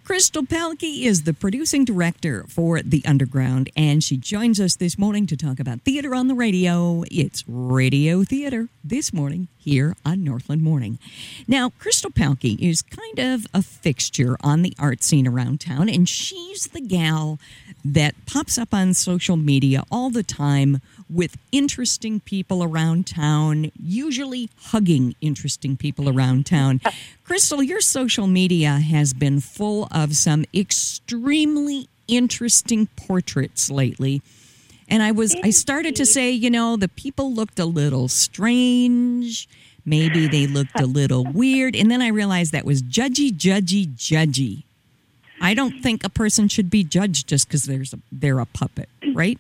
Crystal Pelkey is the producing director for The Underground, and she joins us this morning to talk about theater on the radio. It's Radio Theater this morning here on Northland Morning. Now, Crystal Pelkey is kind of a fixture on the art scene around town, and she's the gal that pops up on social media all the time with interesting people around town, usually hugging interesting people around town. Crystal, your social media has been full of some extremely interesting portraits lately. And I started to say, the people looked a little strange. Maybe they looked a little weird. And then I realized that was judgy. I don't think a person should be judged just because they're a puppet, right?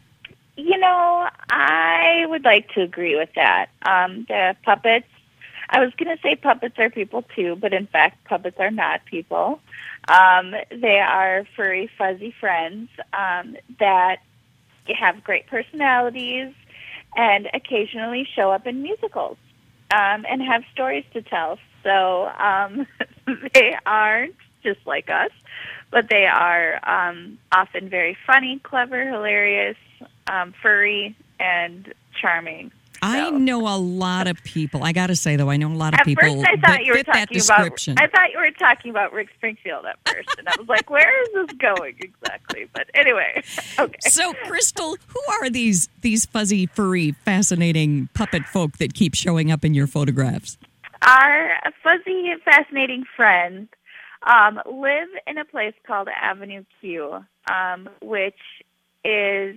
I would like to agree with that. The puppets, I was going to say puppets are people too, but in fact, puppets are not people. They are furry, fuzzy friends that have great personalities and occasionally show up in musicals and have stories to tell. So they aren't just like us, but they are often very funny, clever, hilarious, furry, and charming. I know a lot of people. I got to say, though, I know a lot of people that fit that description. I thought you were talking about Rick Springfield at first, and I was like, where is this going exactly? But anyway, okay. So, Crystal, who are these fuzzy, furry, fascinating puppet folk that keep showing up in your photographs? Our fuzzy, fascinating friends live in a place called Avenue Q, which is...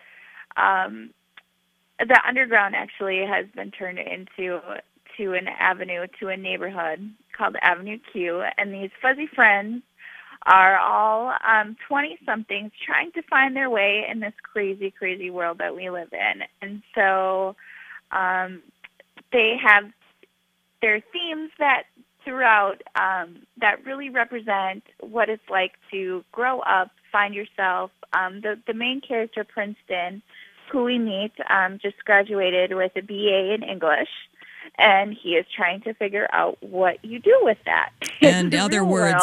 the Underground actually has been turned into an avenue, to a neighborhood called Avenue Q, and these fuzzy friends are all 20-somethings trying to find their way in this crazy, crazy world that we live in. And so they have their themes that throughout that really represent what it's like to grow up, find yourself. The main character, Princeton, who we meet, just graduated with a BA in English, and he is trying to figure out what you do with that. In other words,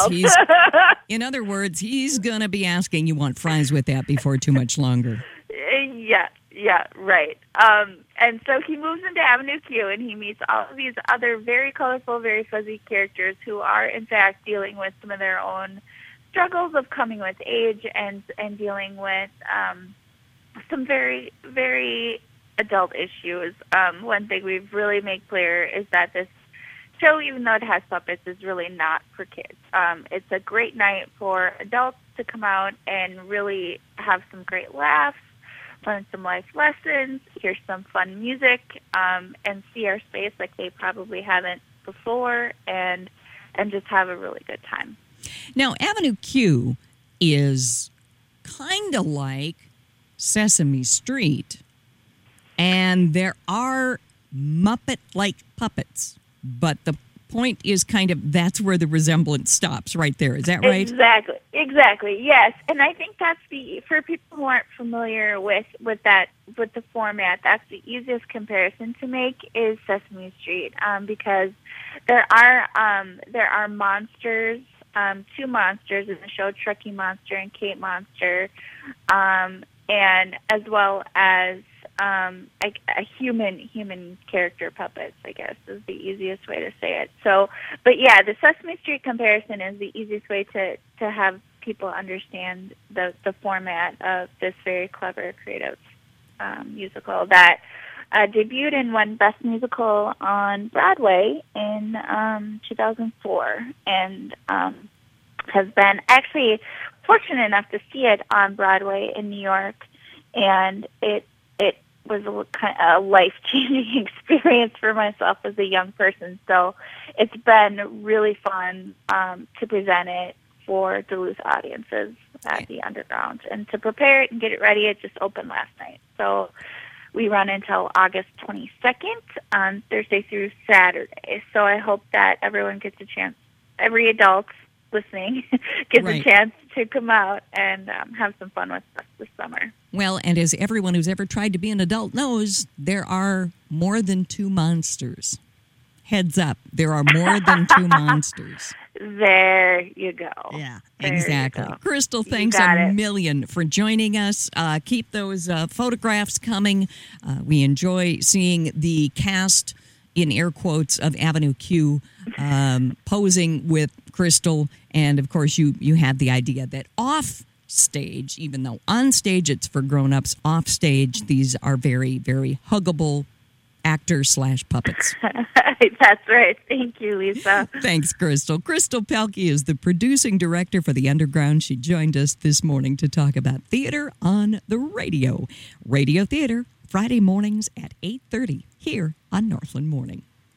he's going to be asking you want fries with that before too much longer. Yeah, right. And so he moves into Avenue Q, and he meets all of these other very colorful, very fuzzy characters who are, in fact, dealing with some of their own struggles of coming with age and dealing with some very, very adult issues. One thing we've really made clear is that this show, even though it has puppets, is really not for kids. It's a great night for adults to come out and really have some great laughs, learn some life lessons, hear some fun music, and see our space like they probably haven't before, and just have a really good time. Now, Avenue Q is kind of like Sesame Street, and there are Muppet-like puppets, but the point is kind of that's where the resemblance stops right there. Is that right? Exactly, yes. And I think that's for people who aren't familiar with the format, that's the easiest comparison to make is Sesame Street, because there are monsters, two monsters in the show, Truckee Monster and Kate Monster, and as well as a human character puppets, I guess, is the easiest way to say it. So, but yeah, the Sesame Street comparison is the easiest way to have people understand the format of this very clever, creative musical that debuted and won Best Musical on Broadway in 2004, and has been actually fortunate enough to see it on Broadway in New York, and it was a life-changing experience for myself as a young person. So it's been really fun to present it for Duluth audiences at the Underground. And to prepare it and get it ready, it just opened last night. So we run until August 22nd on Thursday through Saturday. So I hope that everyone gets a chance, every adult listening gets a chance to come out and have some fun with us this summer. Well, and as everyone who's ever tried to be an adult knows, there are more than two monsters Heads up, there are more than two monsters. There you go. Yeah, There exactly. you go. Crystal, You thanks got a it. million for joining us. Keep those photographs coming. We enjoy seeing the cast, in air quotes, of Avenue Q posing with Crystal. And, of course, you had the idea that off stage, even though on stage it's for grown-ups, off stage these are very, very huggable actors/puppets. That's right. Thank you, Lisa. Thanks, Crystal. Crystal Pelkey is the producing director for The Underground. She joined us this morning to talk about theater on the radio. Radio Theater, Friday mornings at 8:30 here on Northland Morning.